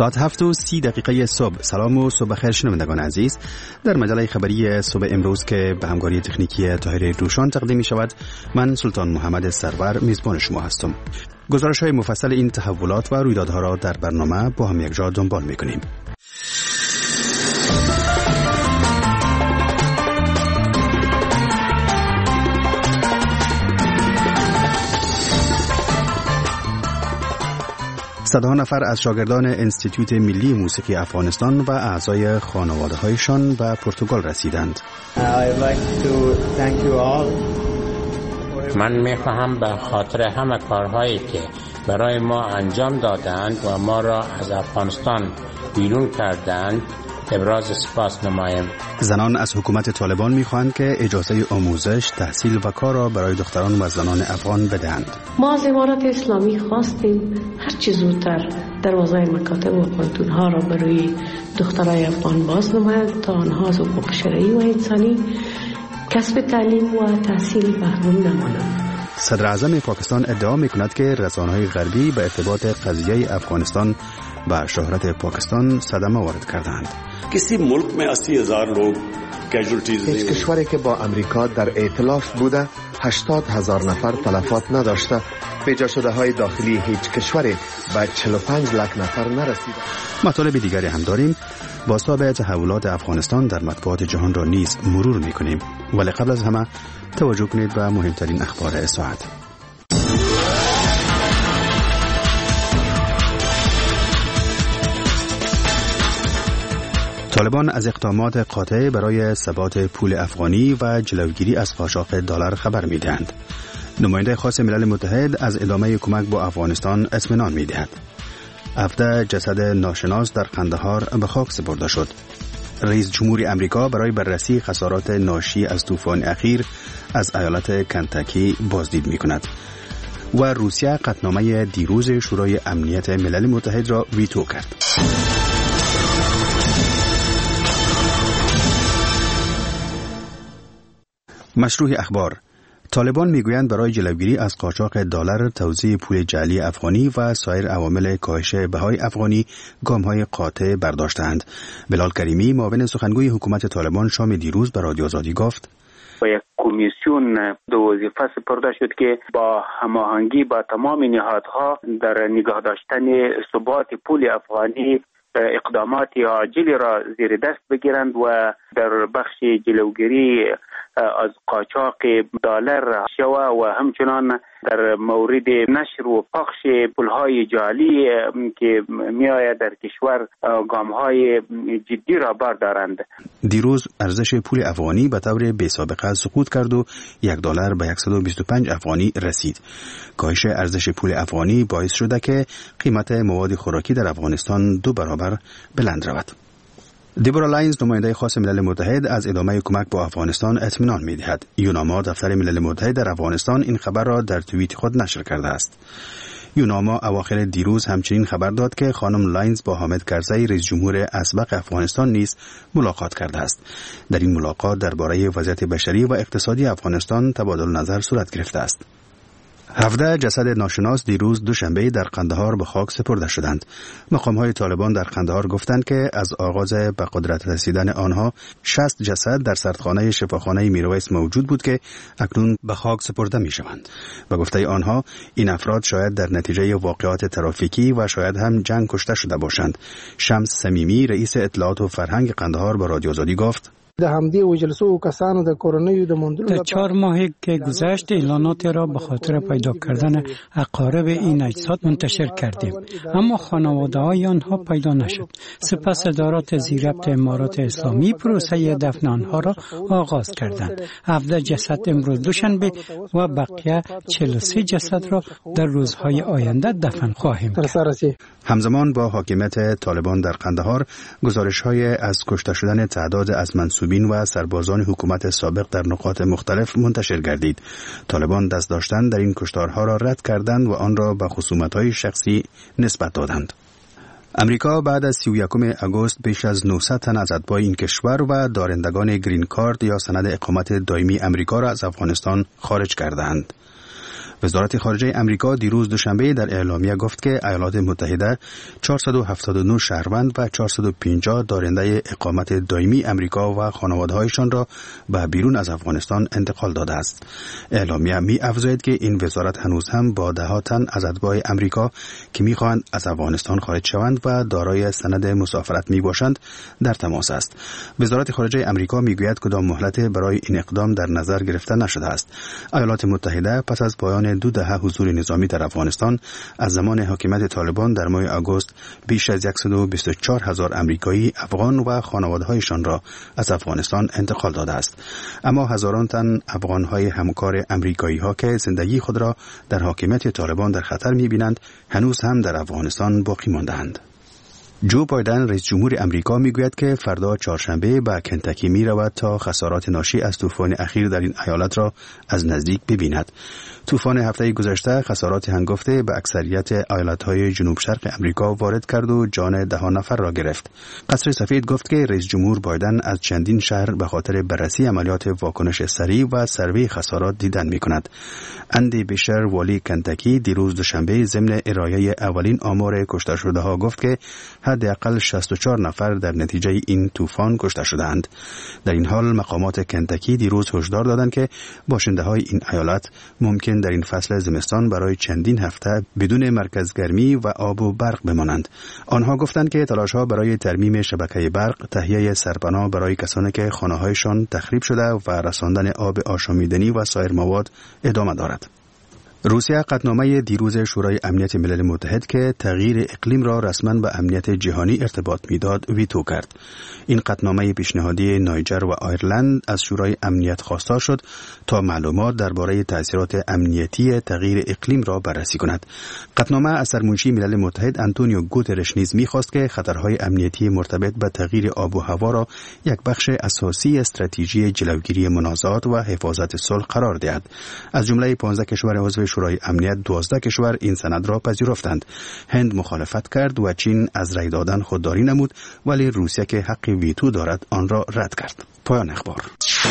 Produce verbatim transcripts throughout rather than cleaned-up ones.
ساعت هفت و سی دقیقه صبح. سلام و صبح بخیر شنوندگان عزیز. در مجله خبری صبح امروز که به همکاری تکنیکی طاهر روشان تقدیم می شود، من سلطان محمد سرور میزبان شما هستم. گزارش های مفصل این تحولات و رویدادها را در برنامه با هم یک جا دنبال می کنیم. صدها نفر از شاگردان انستیتوت ملی موسیقی افغانستان و اعضای خانواده‌هایشان به پرتغال رسیدند. من می‌خواهم به خاطر همه کارهایی که برای ما انجام دادند و ما را از افغانستان بیرون کردند ابراز سپاس نمایم. زنان از حکومت طالبان می‌خواهند که اجازه آموزش، تحصیل و کار را برای دختران و زنان افغان بدهند. ما از امارات اسلامی خواستیم هر چه زودتر دروازه مکاتب و پانتون‌ها را برای دخترای افغان باز نمایند تا آنها از حقوق شرعی و انسانی کسب تعلیم و تحصیل محروم نمانند. صدر اعظم پاکستان ادعا می‌کند که رسانه‌های غربی به ارتباط قضیه افغانستان و شهرت پاکستان صدمه وارد کردند. کسی ملک میں اسی هزار لوگ کیژوالٹیز. هیچ کشوری که با امریکا در ائتلاف بوده هشتاد هزار نفر تلفات نداشته. پیدا شده های داخلی هیچ کشوری به چهل و پنج لک نفر نرسیده. مطالب دیگری هم داریم. بازتاب تحولات افغانستان در مطبوعات جهان را نیز مرور می‌کنیم، ولی قبل از همه توجه کنید به مهمترین اخبار ساعت. طالبان از اقدامات قاطع برای ثبات پول افغانی و جلوگیری از قاچاق دلار خبر می‌دهند. نماینده خاص ملل متحد از ادامه کمک با افغانستان اطمینان می‌دهد. هفده جسد ناشناس در قندهار به خاک سپرده شد. رئیس جمهور امریکا برای بررسی خسارات ناشی از طوفان اخیر از ایالت کنتاکی بازدید می‌کند. و روسیه قطعنامه دیروز شورای امنیت ملل متحد را ویتو کرد. مشروع اخبار. طالبان میگویند برای جلوگیری از قاچاق دلار، توزیع پول جعلی افغانی و سایر عوامل کاهش بهای افغانی گام‌های قاطع برداشتند. بلال کریمی معاون سخنگوی حکومت طالبان شام دیروز به رادیو آزادی گفت: یک کمیسیون دو وظیفه سپرده شد که با هماهنگی با تمام نهادها در نگاه داشتن ثبات پول افغانی اقدامات عاجلی را زیر دست بگیرند و در بخش جلوگیری از قاچاق دلار شوا و همچنان در مورد نشر و پخش پولهای جعلی که میآید در کشور گام‌های جدی را بردارند. دیروز ارزش پول افغانی به طور بی سابقه سقوط کرد و یک دلار به صد و بیست و پنج افغانی رسید. کاهش ارزش پول افغانی باعث شده که قیمت مواد خوراکی در افغانستان دو برابر بلند رود. دیبورا لاینز نماینده خاص ملل متحد از ادامه کمک با افغانستان اطمینان می‌دهد. یوناما دفتر ملل متحد در افغانستان این خبر را در توییت خود نشر کرده است. یوناما اواخر دیروز همچنین خبر داد که خانم لاینز با حامد کرزی رئیس جمهور اسبق افغانستان نیز ملاقات کرده است. در این ملاقات درباره وضعیت بشری و اقتصادی افغانستان تبادل نظر صورت گرفته است. هفده جسد ناشناس دیروز دوشنبه در قندهار به خاک سپرده شدند. مقام‌های طالبان در قندهار گفتند که از آغاز به قدرت رسیدن آنها شصت جسد در سردخانه شفاخانه میرویس موجود بود که اکنون به خاک سپرده می‌شوند. به گفته آنها این افراد شاید در نتیجه واقعات ترافیکی و شاید هم جنگ کشته شده باشند. شمس صمیمی رئیس اطلاعات و فرهنگ قندهار با رادیو آزادی گفت: د همدې وجل سو کسانو د کورونیو د مندلو در چهار ماهی که گذشت اعلانات را به خاطر پیدا کردن اقارب این اجساد منتشر کردیم، اما خانواده های آنها پیدا نشد. سپس ادارات زیربط امارات اسلامی پروسه دفن آنها را آغاز کردند. هفده جسد امروز دوشنبه و بقیه چهل و سه جسد را در روزهای آینده دفن خواهیم کرد. همزمان با حاکمیت طالبان در قندهار گزارش‌های از کشته شدن تعداد از منصوبین و سربازان حکومت سابق در نقاط مختلف منتشر گردید. طالبان دست داشتن در این کشتارها را رد کردند و آن را به خصومت‌های شخصی نسبت دادند. امریکا بعد از سی و یکم آگوست بیش از نهصد تن از اتباع این کشور و دارندگان گرین کارت یا سند اقامت دائمی امریکا را از افغانستان خارج کردند. وزارت خارجه امریکا دیروز دوشنبه در اعلامیه گفت که ایالات متحده چهارصد و هفتاد و نه شهروند و چهارصد و پنجاه دارنده اقامت دائمی امریکا و خانواده‌هایشان را به بیرون از افغانستان انتقال داده است. اعلامیه می افزاید که این وزارت هنوز هم با ده ها تن از اتباع امریکا که می‌خواهند از افغانستان خارج شوند و دارای سند مسافرت میباشند در تماس است. وزارت خارجه امریکا میگوید کدام مهلت برای این اقدام در نظر گرفته نشده است. ایالات متحده پس از پایان دو دهه حضور نظامی در افغانستان از زمان حاکمیت طالبان در ماه آگوست بیش از صد و بیست و چهار هزار امریکایی افغان و خانواده‌هایشان را از افغانستان انتقال داده است. اما هزاران تن افغان‌های همکار امریکایی‌ها که زندگی خود را در حاکمیت طالبان در خطر می‌بینند هنوز هم در افغانستان باقی مانده‌اند. جو بایدن رئیس جمهور امریکا میگوید که فردا چهارشنبه به کنتاکی می رود تا خسارات ناشی از طوفان اخیر در این ایالت را از نزدیک ببیند. طوفان هفته گذشته خسارات هنگفته به اکثریت ایالت‌های جنوب شرق امریکا وارد کرد و جان ده ها نفر را گرفت. قصر سفید گفت که رئیس جمهور بایدن از چندین شهر به خاطر بررسی عملیات واکنش سریع و سروی خسارات دیدن می‌کند. اندی بیشر والی کنتاکی دیروز دوشنبه ضمن ارائه اولین آمار کشته شده‌ها گفت که حداقل شصت و چهار نفر در نتیجه این طوفان کشته شدند. در این حال مقامات کنتاکی دیروز هشدار دادند که باشنده‌های این ایالت ممکن در این فصل زمستان برای چندین هفته بدون مرکز گرمی و آب و برق بمانند. آنها گفتند که تلاش‌ها برای ترمیم شبکه برق، تهیه سرپناه برای کسانی که خانه‌هایشان تخریب شده و رساندن آب آشامیدنی و سایر مواد ادامه دارد. روسیه قطعنامه دیروز شورای امنیت ملل متحد که تغییر اقلیم را رسما به امنیت جهانی ارتباط میداد ویتو کرد. این قطعنامه پیشنهادی نایجر و آیرلند از شورای امنیت خواسته شد تا معلومات درباره تأثیرات امنیتی تغییر اقلیم را بررسی کند. قطعنامه از سرمنشی ملل متحد آنتونیو گوترش نیز می‌خواست که خطرهای امنیتی مرتبط به تغییر آب و هوا را یک بخش اساسی استراتژی جلوگیری منازعات و حفاظت صلح قرار دهد. از جمله پانزده کشور عضو شورای امنیت دوازده کشور این سند را پذیرفتند. هند مخالفت کرد و چین از رای دادن خودداری نمود، ولی روسیه که حق ویتو دارد آن را رد کرد. پایان اخبار.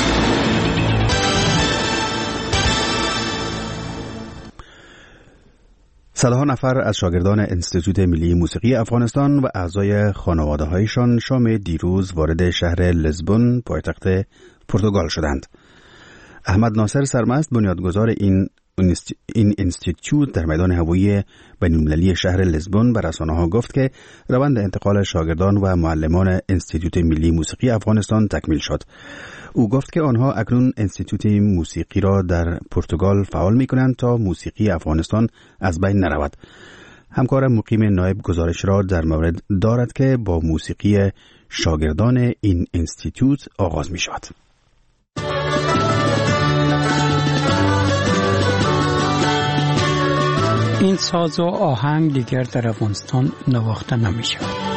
صدها نفر از شاگردان انستیتوت ملی موسیقی افغانستان و اعضای خانواده‌هایشان شام دیروز وارد شهر لزبون پایتخت پرتغال شدند. احمد ناصر سرمست بنیادگذار این این انستیتوت در میدان هوایی بین‌المللی شهر لزبون به رسانه‌ها گفت که روند انتقال شاگردان و معلمان انستیتوت ملی موسیقی افغانستان تکمیل شد. او گفت که آنها اکنون انستیتوت موسیقی را در پرتغال فعال می‌کنند تا موسیقی افغانستان از بین نرود. همکار مقیم نایب گزارش را در مورد دارد که با موسیقی شاگردان این انستیتوت آغاز می‌شود. این ساز و آهنگ دیگر در افغانستان نواخته نمیشه.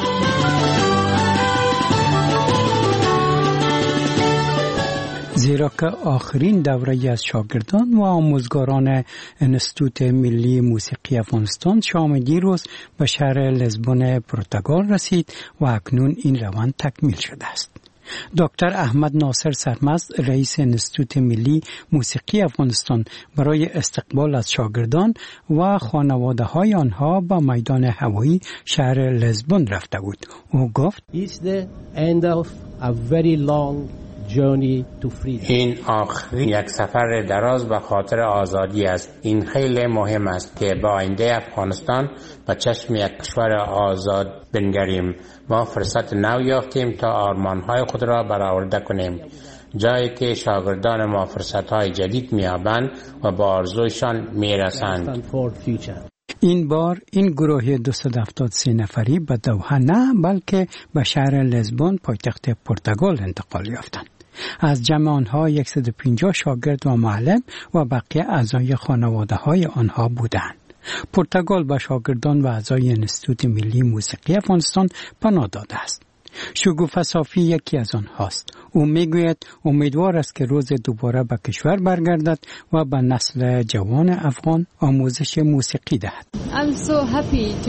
زیرا که آخرین دوره از شاگردان و آموزگاران انستیتوت ملی موسیقی افغانستان شام دیروز به شهر لزبون پرتغال رسید و اکنون این روند تکمیل شده است. دکتر احمد ناصر سرمست رئیس انستیتوت ملی موسیقی افغانستان برای استقبال از شاگردان و خانواده های آنها به میدان هوایی شهر لزبون رفته بود. او گفت It's the end of a very long journey to freedom. این آخرین یک سفر دراز به خاطر آزادی است. این خیلی مهم است که با آینده افغانستان به چشم یک کشور آزاد بنگریم. ما فرصت نو یافتیم تا آرمان‌های خود را برآورده کنیم، جایی که شاگردان ما فرصت‌های جدید می‌یابند و به آرزویشان می‌رسند. این بار این گروه دویست و هفتاد و سه نفری به دوحه نه بلکه به شهر لزبون پایتخت پرتغال انتقال یافتند. از جمع آنها صد و پنجاه شاگرد و معلم و بقیه اعضای خانواده های آنها بودند. پرتغال به شاگردان و اعضای انستیتوت ملی موسیقی افغانستان پناه داده است. شگوفه صافی یکی از آنهاست. او میگوید امیدوار است که روز دوباره به کشور برگردد و به نسل جوان افغان آموزش موسیقی دهد. I'm so happy to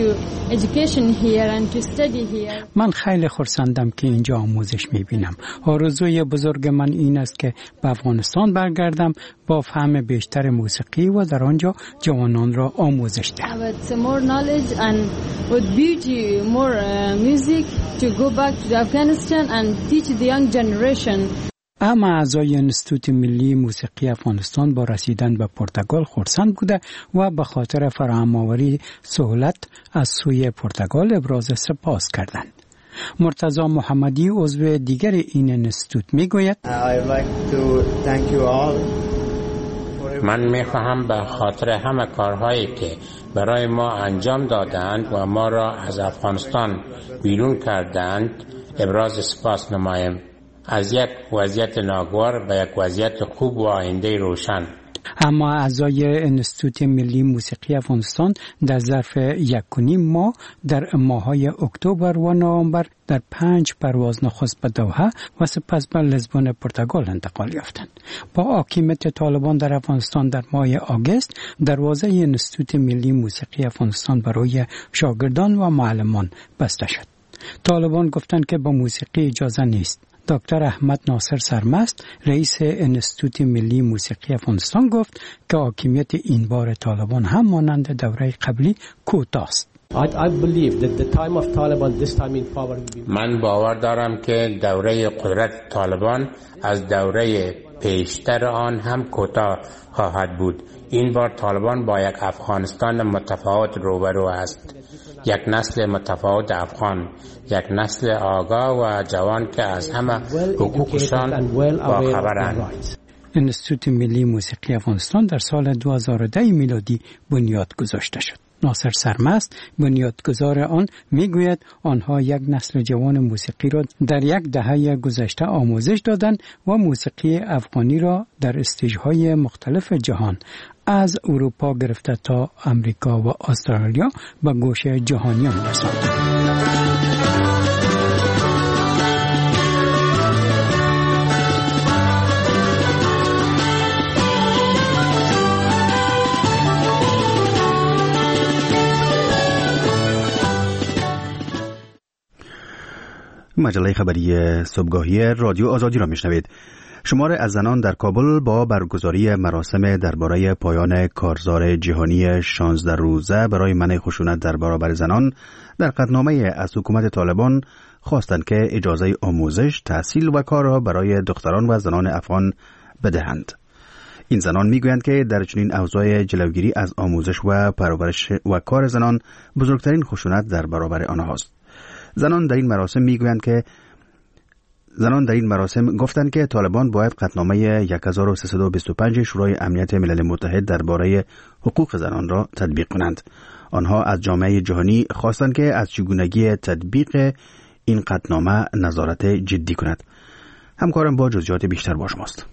education here and to study here. من خیلی خرسندم که اینجا آموزش میبینم. آرزوی بزرگ من این است که به افغانستان برگردم با فهم بیشتر موسیقی و در آنجا جوانان را آموزش دهم. With more knowledge and with beauty, more uh, music to go back to Afghanistan and teach the young generation. اما اعضای انستیتوت ملی موسیقی افغانستان با رسیدن به پرتغال خرسند بوده و به خاطر فراهم‌آوری سهولت از سوی پرتغال ابراز سپاس کردند. مرتضی محمدی عضو دیگر این انستیتوت میگوید من میخواهم به خاطر همه کارهایی که برای ما انجام دادند و ما را از افغانستان بیرون کردند ابراز سپاس نمایم. از یک وضعیت ناگوار به یک وضعیت خوب و آینده روشن. اما اعضای انستیتوت ملی موسیقی افغانستان در ظرف یک و نیم ماه در ماه‌های اکتبر و نوامبر در پنج پرواز نخست به دوحه و سپس به لیزبون پرتغال انتقال یافتند. با حاکمیت طالبان در افغانستان در ماه آگوست دروازه انستیتوت ملی موسیقی افغانستان برای شاگردان و معلمان بسته شد. طالبان گفتند که با موسیقی اجازه نیست. دکتر احمد ناصر سرمست رئیس انستیتوت ملی موسیقی افغانستان گفت که حاکمیت این بار طالبان هم مانند دوره قبلی کوتاه است. من باور دارم که دوره قدرت طالبان از دوره پیشتر آن هم کوتاه خواهد بود. این بار طالبان با یک افغانستان متفاوت روبرو است. یک نسل متفاوت افغان، یک نسل آگاه و جوان که از همه حقوقشان باخبرند. انستیتوت ملی موسیقی افغانستان در سال دو هزار و ده میلادی بنیاد گذاشته شد. ناصر سرمست بنیادگذار آن میگوید آنها یک نسل جوان موسیقی را در یک دهه گذشته آموزش دادند و موسیقی افغانی را در استیج‌های مختلف جهان از اروپا گرفته تا امریکا و استرالیا به گوش جهانیان رساندند. مجله خبری صبحگاهی رادیو آزادی را میشنوید. شمار از زنان در کابل با برگزاری مراسم درباره پایان کارزار جهانی شانزده روزه برای منع خشونت در برابر زنان در قطعنامه از حکومت طالبان خواستند که اجازه آموزش، تحصیل و کار را برای دختران و زنان افغان بدهند. این زنان میگویند که در چنین اوضاع جلوگیری از آموزش و پرورش و کار زنان بزرگترین خشونت در برابر آنهاست. زنان در این مراسم میگویند که زنان در این مراسم گفتند که طالبان باید قطعنامه هزار و سیصد و بیست و پنج شورای امنیت ملل متحد درباره حقوق زنان را تطبیق کنند. آنها از جامعه جهانی خواستند که از چگونگی تطبیق این قطعنامه نظارت جدی کند. همکارم با جزئیات بیشتر با شماست.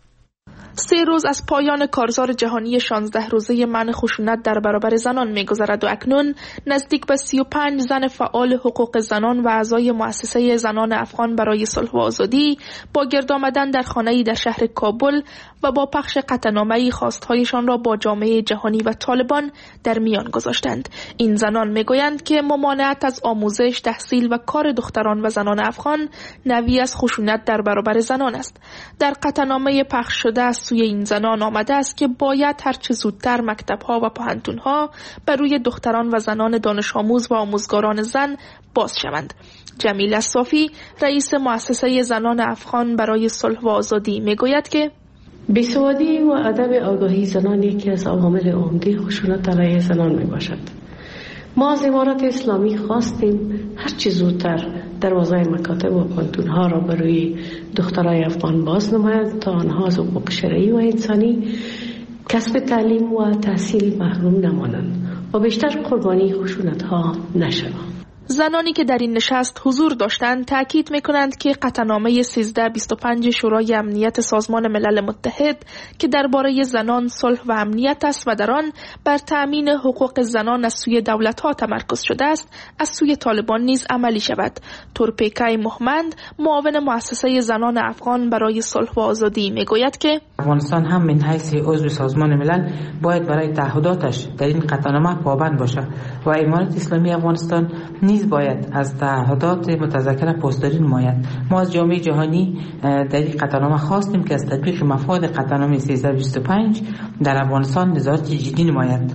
سه روز از پایان کارزار جهانی شانزده روزه منع خشونت در برابر زنان می‌گذرد و اکنون نزدیک به سی و پنج زن فعال حقوق زنان و اعضای مؤسسه زنان افغان برای صلح و آزادی با گرد آمدن در خانه‌ای در شهر کابل و با پخش قطعنامه‌ای خواست‌هایشان را با جامعه جهانی و طالبان در میان گذاشتند. این زنان می‌گویند که ممانعت از آموزش، تحصیل و کار دختران و زنان افغان نوعی از خشونت در برابر زنان است. در قطعنامه پخش شده از سوی این زنان آمده است که باید هر چه زودتر مکتب‌ها و پانتون‌ها بر روی دختران و زنان دانش آموز و آموزگاران زن باز شوند. جمیل صافی رئیس مؤسسه زنان افغان برای صلح و آزادی میگوید که بیسوادی و عدم آگاهی زنان یکی از عوامل عمده خشونت علیه زنان می باشد. ما از امارت اسلامی خواستیم هرچی زودتر دروازه مکاتب و پانتون‌ها را برای دخترای افغان باز نماید تا آنها از حقوق شرعی و انسانی کسب تعلیم و تحصیل محروم نمانند و بیشتر قربانی خشونت‌ها نشوند. زنانی که در این نشست حضور داشتند تاکید می‌کنند که قطعنامه سیزده بیست و پنج شورای امنیت سازمان ملل متحد که درباره زنان صلح و امنیت است و در آن بر تأمین حقوق زنان از سوی دولت‌ها تمرکز شده است، از سوی طالبان نیز عملی شود. تورپیکای محمد، معاون مؤسسه زنان افغان برای صلح و آزادی، میگوید که افغانستان هم من حیث عضو سازمان ملل باید برای تعهداتش در این قطعنامه پابند باشد و امارت اسلامی افغانستان نیز باید از تعهدات متذکر پاسداری نماید. ما از جامعه جهانی در این قطعنامه خواستیم که از تطبیق مفاد قطعنامه سیزده بیست و پنج در افغانستان نظارت جدی نماید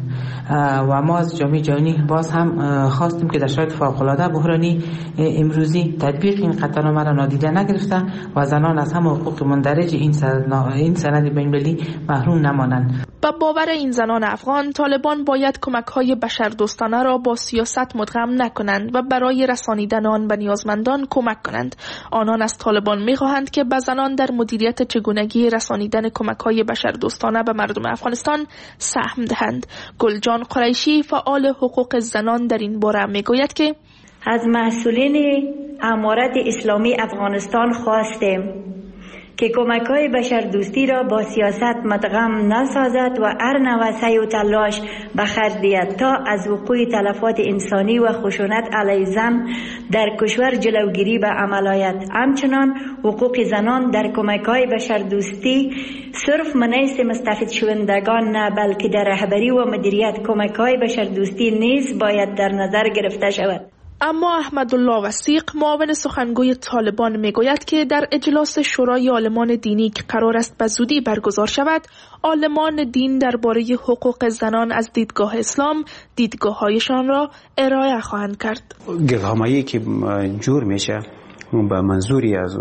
و ما از جامعه جهانی باز هم خواستیم که در شرایط فوق‌العاده بحرانی امروزی تطبیق این قطعنامه را نادیده نگرفته و زنان از هم حقوق مندرج این سند این سند بین‌المللی محروم نمانند. با باور این زنان افغان، طالبان باید کمک‌های بشردوستانه را با سیاست مدغم نکنند و برای رسانیدن آن به نیازمندان کمک کنند. آنان از طالبان می‌خواهند که به زنان در مدیریت چگونگی رسانیدن کمک‌های بشردوستانه به مردم افغانستان سهم دهند. گلجان قریشی، فعال حقوق زنان، در این باره می‌گوید که از مسئولین امارت اسلامی افغانستان خواستیم که کمک‌های بشردوستی را با سیاست مدغم نسازد و هر نوع سعی و تلاش به خرج دهد تا از وقوع تلفات انسانی و خشونت علیه زن در کشور جلوگیری به عمل آید. همچنان حقوق زنان در کمک‌های بشردوستی صرف منیس مستفید شوندگان نه، بلکه در رهبری و مدیریت کمک‌های بشردوستی نیز باید در نظر گرفته شود. اما احمدالله وثیق، معاون سخنگوی طالبان، میگوید که در اجلاس شورای عالمان دینی که قرار است به زودی برگزار شود، عالمان دین درباره حقوق زنان از دیدگاه اسلام دیدگاه‌هایشان را ارائه خواهند کرد. گفتگوهایی که جور میشه به منظوری از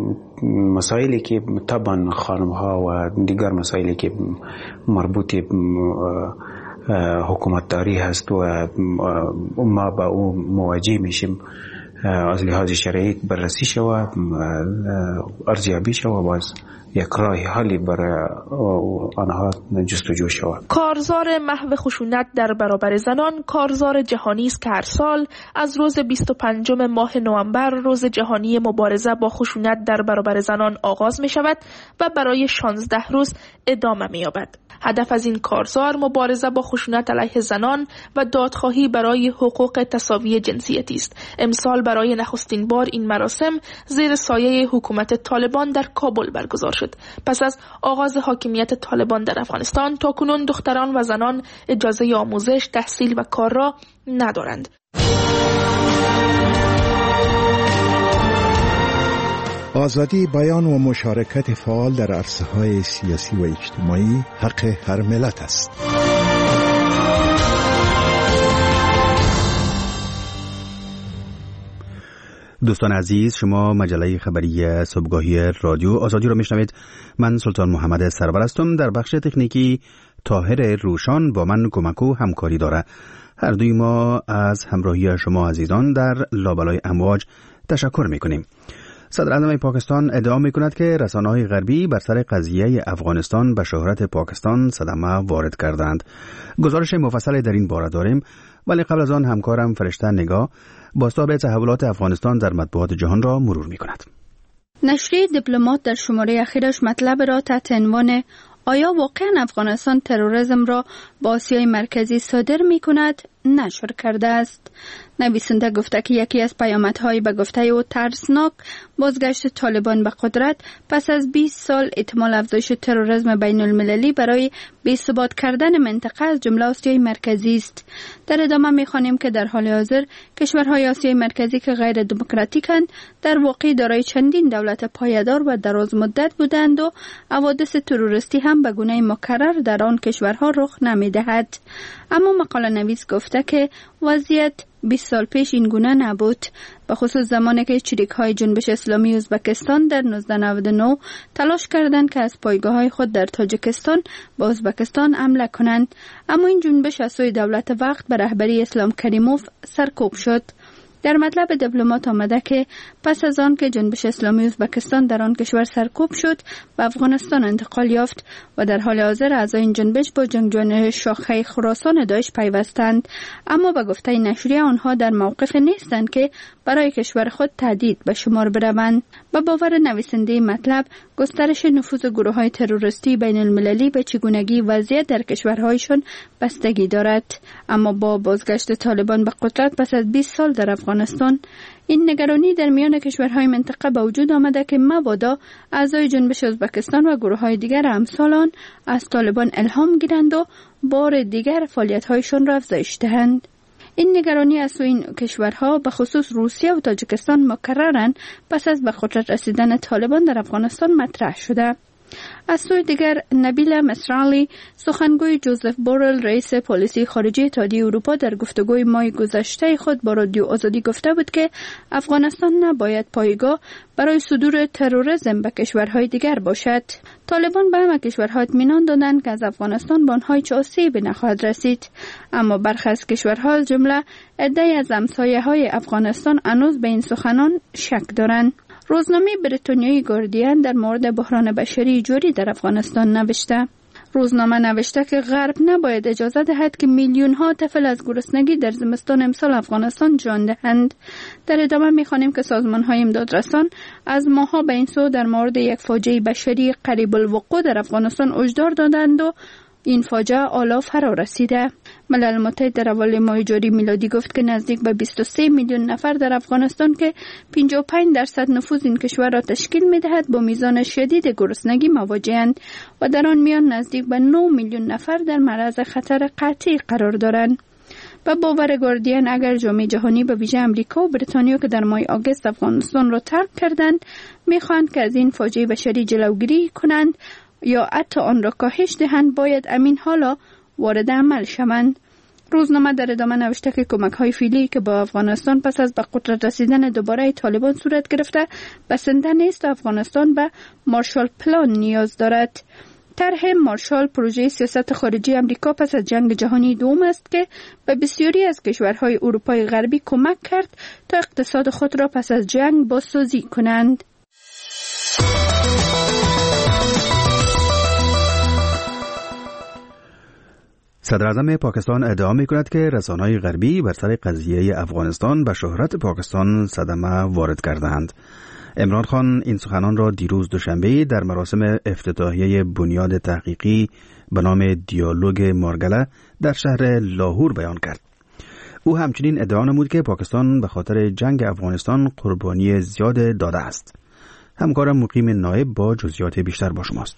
مسائلی که طبعا خانم‌ها و دیگر مسائلی که مربوط حکومتداری هست و ما با او مواجه میشیم، از لحاظ شرعی بررسی شود، ارزیابی شود، باز یک راه حلی برای آنها جستجو شود. کارزار محو خشونت در برابر زنان کارزار جهانی است که هر سال از روز بیست و پنجم ماه نوامبر، روز جهانی مبارزه با خشونت در برابر زنان، آغاز می شود و برای شانزده روز ادامه می یابد. هدف از این کارزار مبارزه با خشونت علیه زنان و دادخواهی برای حقوق تساوی جنسیتی است. امسال برای نخستین بار این مراسم زیر سایه حکومت طالبان در کابل برگزار شد. پس از آغاز حاکمیت طالبان در افغانستان تاکنون دختران و زنان اجازه آموزش، تحصیل و کار را ندارند. آزادی بیان و مشارکت فعال در عرصه‌های سیاسی و اجتماعی حق هر ملت است. دوستان عزیز، شما مجله خبری صبحگاهی رادیو آزادی را میشنوید. من سلطان محمد سرور هستم. در بخش تکنیکی طاهر روشان با من کمک و همکاری داره. هر دوی ما از همراهی شما عزیزان در لابلای امواج تشکر میکنیم. صدر اعظم پاکستان ادعا میکند که رسانه‌های غربی بر سر قضیه افغانستان به شهرت پاکستان صدمه وارد کردند. گزارش مفصل در این باره داریم، ولی قبل از آن همکارم فرشته نگاه بازتاب تحولات افغانستان در مطبوعات جهان را مرور میکند. نشریه دیپلمات در شماره اخیرش مطلب را تحت عنوان آیا واقعا افغانستان تروریسم را با آسیای مرکزی صادر می کند نشر کرده است. نویسنده گفته که یکی از پیامدهای به گفته او ترسناک بازگشت طالبان به قدرت پس از بیست سال احتمال افزایش تروریسم بین المللی برای بی‌ثبات کردن منطقه از جمله آسیای مرکزی است. در ادامه می‌خوانیم که در حال حاضر کشورهای آسیای مرکزی که غیر دموکراتیکند در واقع دارای چندین دولت پایدار و دراز مدت بودند و حوادث تروریستی هم به گونه مکرر در آن کشورها رخ نمی‌دهد. اما مقاله نویس گفته که وضعیت بیست سال پیش این گونه نبود، به خصوص زمانی که چریک‌های جنبش اسلامی ازبکستان در نوزده نود و نه تلاش کردند که از پایگاه‌های خود در تاجیکستان به ازبکستان حمله کنند، اما این جنبش از سوی دولت وقت به رهبری اسلام کریموف سرکوب شد. در مطلب دیپلمات آمده که پس از آن که جنبش اسلامی ازبکستان در آن کشور سرکوب شد به افغانستان انتقال یافت و در حال حاضر اعضای این جنبش با جنگجویان شاخه خراسان داعش پیوستند، اما به گفته نشریه آنها در موقف نیستند که برای کشور خود تهدید به شمار بروند. به باور نویسنده مطلب، گسترش نفوذ گروه‌های تروریستی بین المللی به چگونگی وضعیت در کشورهایشان بستگی دارد. اما با بازگشت طالبان به قدرت پس از بیست سال در افغانستان، این نگرانی در میان کشورهای منطقه به وجود آمده که مبادا اعضای جنبش ازبکستان و گروه‌های دیگر امثال آن از طالبان الهام گیرند و بار دیگر فعالیت‌هایشان را افزایش دهند. این نگرانی از سوی این کشورها به خصوص روسیه و تاجیکستان مکرراً پس از به قدرت رسیدن طالبان در افغانستان مطرح شده. از سوی دیگر نبیل مصرالی، سخنگوی جوزف بورل رئیس پالیسی خارجی اتحادیه اروپا، در گفتگوی ماه گذشته خود با رادیو آزادی گفته بود که افغانستان نباید پایگاه برای صدور تروریسم به کشورهای دیگر باشد. طالبان به همه کشورها اطمینان دادند که از افغانستان به آنها هیچ آسیبی نخواهد رسید، اما برخی از کشورها از جمله عده‌ای از همسایه‌های افغانستان هنوز به این سخنان شک دارند. روزنامه بریتانیایی گاردین در مورد بحران بشری جوری در افغانستان نوشته. روزنامه نوشته که غرب نباید اجازه دهد که میلیون ها طفل از گرسنگی در زمستان امسال افغانستان جان دهند. در ادامه می‌خوانیم که سازمان‌های امدادرسان از ماه‌ها به این سو در مورد یک فاجعه بشری قریب الوقوع در افغانستان هشدار دادند و این فاجعه حالا فرا رسیده. ملل متحد در اول ماه جاری میلادی گفت که نزدیک به بیست و سه میلیون نفر در افغانستان که پنجاه و پنج درصد نفوذ این کشور را تشکیل می‌دهد با میزان شدید گرسنگی مواجه‌اند و در آن میان نزدیک به نه میلیون نفر در معرض خطر قطعی قرار دارند. با باور گاردین، اگر جامعه جهانی به ویژه امریکا و بریتانیا که در ماه آگوست افغانستان را ترک کردند می‌خواهند که از این فاجعه بشری جلوگیری کنند یا حتی آن را کاهش دهند، باید امین حالا وارد عمل شوند. روزنامه در ادامه نوشته که کمک‌های فعلی که با افغانستان پس از به قدرت رسیدن دوباره طالبان صورت گرفته بسنده نیست و افغانستان به مارشال پلان نیاز دارد. طرح مارشال پروژه سیاست خارجی امریکا پس از جنگ جهانی دوم است که به بسیاری از کشورهای اروپای غربی کمک کرد تا اقتصاد خود را پس از جنگ بازسازی کنند. صدر اعظم پاکستان ادعا می‌کند که رسانه‌های غربی بر سر قضیه افغانستان به شهرت پاکستان صدمه وارد کرده‌اند. عمران خان این سخنان را دیروز دوشنبه در مراسم افتتاحیه بنیاد تحقیقی به نام دیالوگ مارگله در شهر لاهور بیان کرد. او همچنین ادعا نمود که پاکستان به خاطر جنگ افغانستان قربانی زیاد داده است. همکارم مقیم نایب با جزئیات بیشتر با شماست.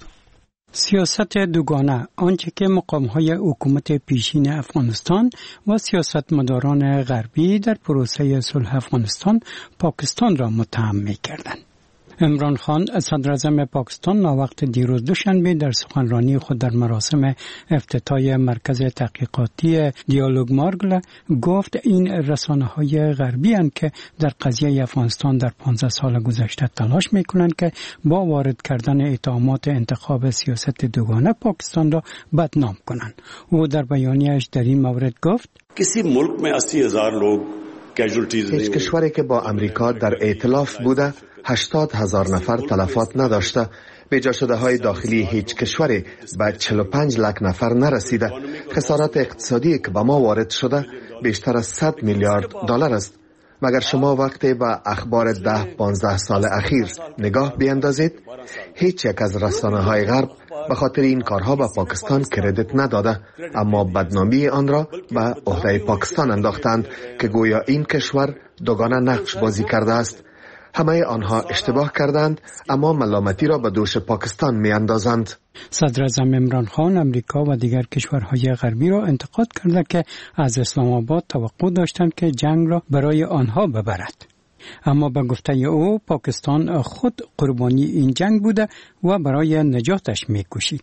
سیاست دوگانه، آنچه که مقام‌های حکومت پیشین افغانستان و سیاستمداران غربی در پروسه صلح افغانستان پاکستان را متهم می‌کردند. عمران خان صدر اعظم پاکستان ناوقت دیروز دوشنبه در سخنرانی خود در مراسم افتتاح مرکز تحقیقاتی دیالوگ مارگل گفت این رسانه‌های غربی اند که در قضیه افغانستان در پانزده سال گذشته تلاش می‌کنند که با وارد کردن اتهامات انتخاب سیاست دوگانه پاکستان را بدنام کنند. او در بیانیه‌اش در این مورد گفت کسی ملک میں اسی ہزار لوگ کیژوالٹیز هیچ کشوری که با امریکا در ائتلاف بوده هشتاد هزار نفر تلفات نداشته. به جا شده های داخلی هیچ کشوری به چهل و پنج لک نفر نرسیده. خسارت اقتصادی که به ما وارد شده بیشتر از صد میلیارد دلار است. مگر شما وقتی به اخبار ده پانزده سال اخیر نگاه بیندازید، هیچ یک از رسانه های غرب به خاطر این کارها به پاکستان کردیت نداده، اما بدنامی آن را به عهده پاکستان انداختند که گویا این کشور دوگانه نقش بازی کرده است. همه آنها اشتباه کردند، اما ملامتی را به دوش پاکستان می اندازند. صدر اعظم عمران خان امریکا و دیگر کشورهای غربی را انتقاد کرده که از اسلام آباد توقع داشتند که جنگ را برای آنها ببرد. اما به گفته او پاکستان خود قربانی این جنگ بوده و برای نجاتش می کوشید.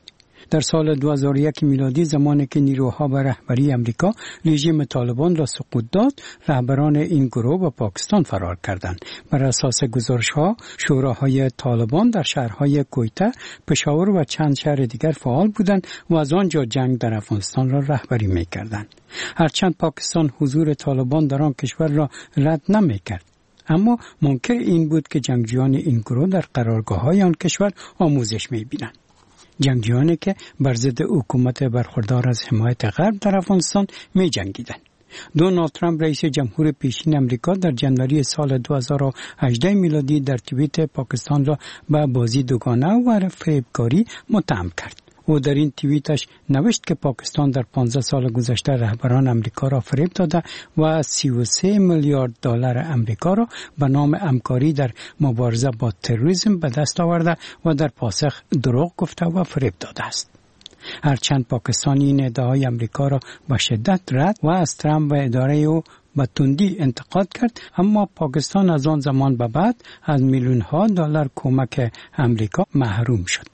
در سال دو هزار و یک میلادی زمانی که نیروها به رهبری امریکا رژیم طالبان را سقوط داد، رهبران این گروه به پاکستان فرار کردند. بر اساس گزارش‌ها، شوراهای طالبان در شهرهای کویته، پشاور و چند شهر دیگر فعال بودند و از آنجا جنگ در افغانستان را رهبری می‌کردند. هرچند پاکستان حضور طالبان در آن کشور را رد نمی‌کرد، اما منکر این بود که جنگجویان این گروه در قرارگاه‌های آن کشور آموزش می‌بینند. جنگجویانی که بر ضد حکومت برخوردار از حمایت غرب در افغانستان می‌جنگیدند. دونالد ترامپ رئیس جمهور پیشین امریکا در جنوری سال دو هزار و هجده میلادی در توییت پاکستان را به بازی دوگانه و فریبکاری متهم کرد. او در این توییتش نوشت که پاکستان در پانزده سال گذشته رهبران امریکا را فریب داده و سی و سه میلیارد دلار امریکا را به نام همکاری در مبارزه با تروریسم به دست آورده و در پاسخ دروغ گفته و فریب داده است. هرچند پاکستان این ادعای امریکا را به شدت رد و از ترامپ و اداره او به تندی انتقاد کرد، اما پاکستان از آن زمان به بعد از میلیون ها دلار کمک امریکا محروم شد.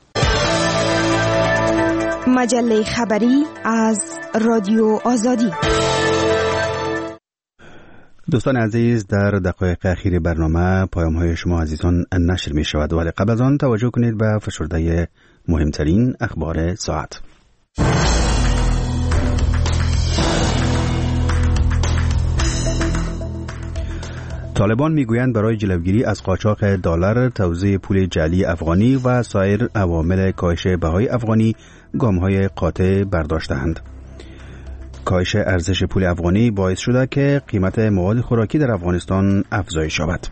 مجله خبری از رادیو آزادی. دوستان عزیز، در دقایق اخیر برنامه پیام های شما عزیزان نشر می شود، ولی قبل از آن توجه کنید به فشرده مهمترین اخبار ساعت. طالبان میگویند برای جلوگیری از قاچاق دلار، توزیع پول جعلی افغانی و سایر عوامل کاهش بهای افغانی گام‌های قاطع برداشتند. کاهش ارزش پول افغانی باعث شده که قیمت مواد خوراکی در افغانستان افزایش یابد.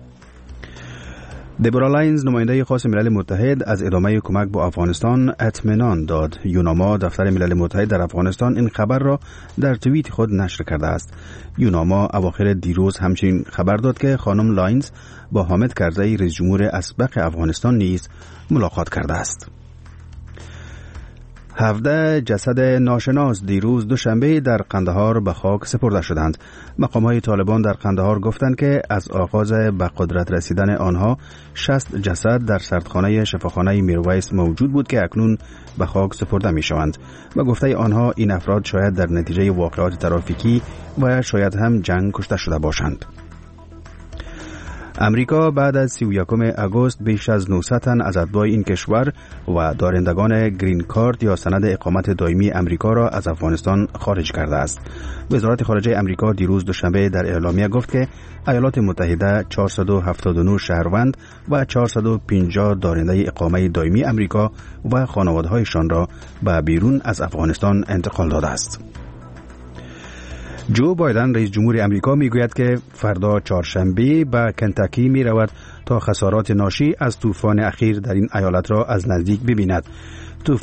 دبورا لاینز، نماینده خاص ملل متحد، از ادامه کمک با افغانستان اطمینان داد. یوناما، دفتر ملل متحد در افغانستان، این خبر را در توییت خود نشر کرده است. یوناما اواخر دیروز همچنین خبر داد که خانم لاینز با حامد کرزی، رئیس جمهور اسبق افغانستان، نیز ملاقات کرده است. هفده جسد ناشناس دیروز دوشنبه در قندهار به خاک سپرده شدند. مقام‌های طالبان در قندهار گفتند که از آغاز به قدرت رسیدن آنها شصت جسد در سردخانه شفاخانه میرویس موجود بود که اکنون به خاک سپرده می‌شوند. به گفته آنها این افراد شاید در نتیجه واقعات ترافیکی و شاید هم جنگ کشته شده باشند. امریکا بعد از سی و یکم آگوست بیش از نهصد تن از اتباع این کشور و دارندگان گرین کارت یا سند اقامت دائمی امریکا را از افغانستان خارج کرده است. وزارت خارجه امریکا دیروز دوشنبه در اعلامیه گفت که ایالات متحده چهارصد و هفتاد و نه شهروند و چهارصد و پنجاه دارنده اقامه دائمی امریکا و خانواده‌هایشان را به بیرون از افغانستان انتقال داده است. جو بایدن، رئیس جمهور امریکا، میگوید که فردا چهارشنبه به کنتاکی می رود تا خسارات ناشی از طوفان اخیر در این ایالت را از نزدیک ببیند.